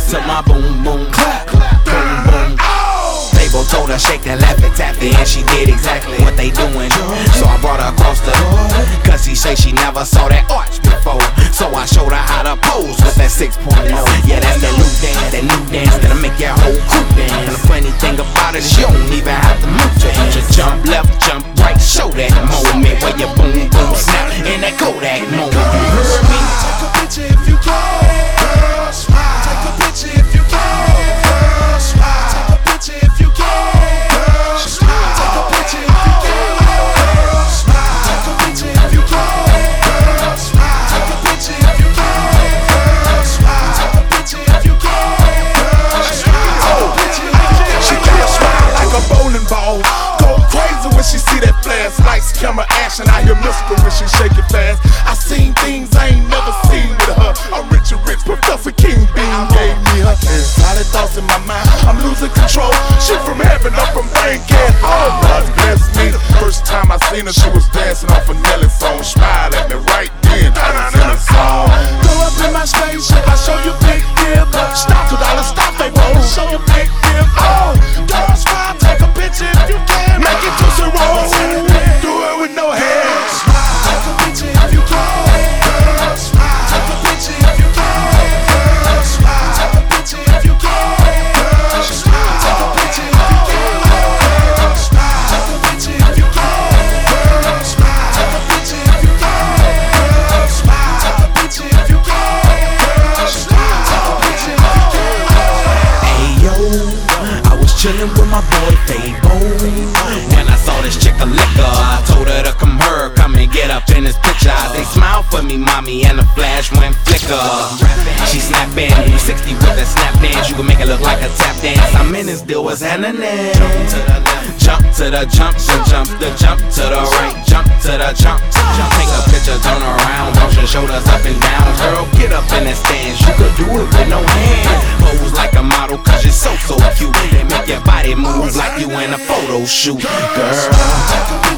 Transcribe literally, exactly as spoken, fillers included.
to my boom boom clap, boom boom. Fabo told her shake that laugh and tap it, and she did exactly what they doing. So I brought her across the cause she say she never saw that arch before. So I showed her how to pose with that six point oh. Yeah, that's that new dance, that new dance that'll make your whole crew dance. And the funny thing about it is you don't even have to move your hands. Just jump left, jump right, show that moment where your boom boom snap in that Kodak moment. You heard me? Take a picture if you can. Girl, smile. Take a picture if you can. Girl, smile. Take a picture if you can. Girl, smile. Take a picture if you can. Girl, smile. Take a picture if you can. Girl, smile. Take a picture if you can. Girl, smile. Take a picture if you can. Girl, smile. Take a picture if you can. She got a smile like a bowling ball. Go crazy when she see that flash. Lights, camera, action. I hear mystical when she shake it fast. I seen things I ain't never seen with her. I'm rich and rich, Professor King Bean gave me her. Solid thoughts in my mind, I'm losing control. She from heaven, I'm from Bankhead. Oh, God bless me. First time I seen her, she was dancing off a Nelly song. Smile at me right then, I was in a song. Go up in my spaceship, I show you big dip. Stop to dollar, stop, they won't show you big dip. Oh, girl, smile, take a picture if you can. Make it to the roll. Do it with no hands. Take a picture if you can. Girl, smile. Take a picture if you can. Girl, smile. Take a picture if you can. Girl, smile. Take a picture if you can. Girl, smile. Take a picture if you can. Girl, smile. Take a picture if you can. Girl, smile. Take a picture if you can. Girl, smile. Take a picture if you can. Hey yo, I was chillin' with my boy Fabo when I saw this chick a liquor. I told her to come her, come and get up in this picture. They smiled for me, mommy, and the flash went flicker. She snapping, sixty with a snap dance. You can make it look like a tap dance. I'm in this deal, what's happening? Jump to the jump, to jump the jump to the right, jump to the jump. Take a picture, turn around, bounce your shoulders up and down. Girl, get up in that stance. You could do it with no hand. Pose like a model, cause you're so so cute. They make your body move like you in a photo shoot, girl.